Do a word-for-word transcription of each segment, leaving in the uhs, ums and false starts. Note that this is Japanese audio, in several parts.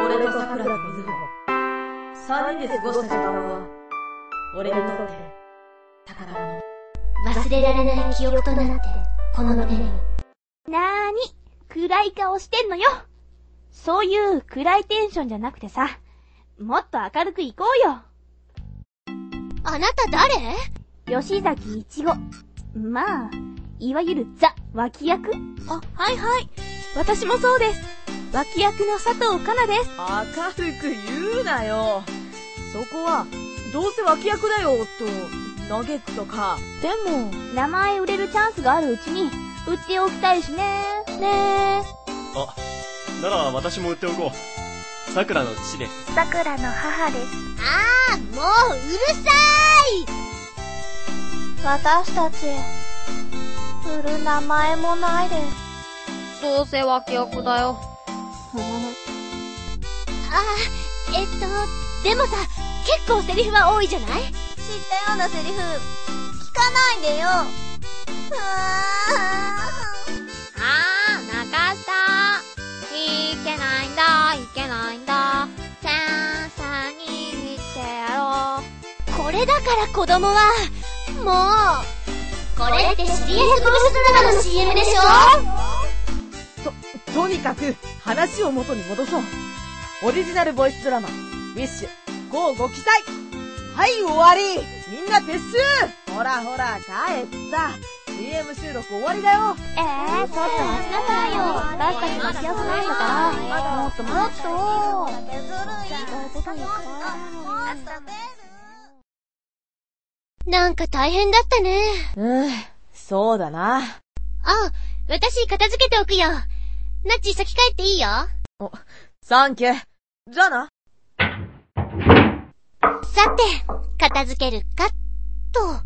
俺と桜と水穂、三人で過ごした時間は、俺にとって宝物。 忘れられない記憶となってこの胸に。 なーに、暗い顔してんのよ。そういう暗いテンションじゃなくてさ、もっと明るくいこうよ。 あなた誰？ 吉崎一護。まあ、いわゆるザ脇役。 あ、はいはい。私もそうです。脇役の佐藤香奈です。 明るく言うなよ。そこはどうせ脇役だよと嘆くとか。 でも名前売れるチャンスがあるうちに売っておきたいしね。ねあ、なら私も売っておこう。桜の父です。 桜の母です。 ああ、もううるさーい。私たち売る名前もないです。 どうせ脇役だよ。 ああ、えっとでもさ、結構セリフは多いじゃない？知ったようなセリフ聞かないでよ。ああー、泣かした。いけないんだ、いけないんだ。先生に言ってやろう。これだから子供はもう、これって シーエス ボイスドラマの シーエム でしょ？ と、とにかく話を元に戻そう。オリジナルボイスドラマウィッシュ、ごご期待。はい、終わり。みんな撤収。ほらほら帰った。 シーエム 収録終わりだよ。 えー、ちょっと待ちなさいよ。私たち脇役なんだからもっともっとなんか大変だったね。 うん、そうだな。 あ、私片付けておくよ。ナッチ先帰っていいよ。 お、サンキュー。じゃあな。 さて、片付けるか、と。まだ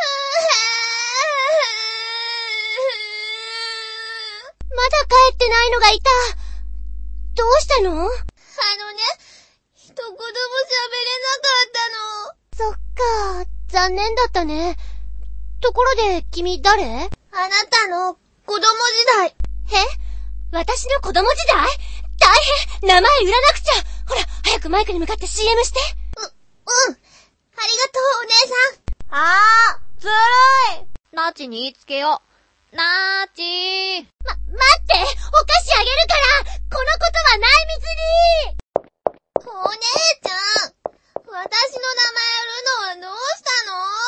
帰ってないのがいた。どうしたの？あのね、一言も喋れなかったの。そっか、残念だったね。ところで、君誰？あなたの子供時代。え？私の子供時代？大変！名前売らなくちゃ！ほら、早くマイクに向かって シーエム して。う、うん。ありがとう、お姉さん。 あー、ずるい。ナッチに言いつけよう。ナッチー。 ま、待って！お菓子あげるから！このことは内密に！お姉ちゃん、私の名前売るのはどうしたの？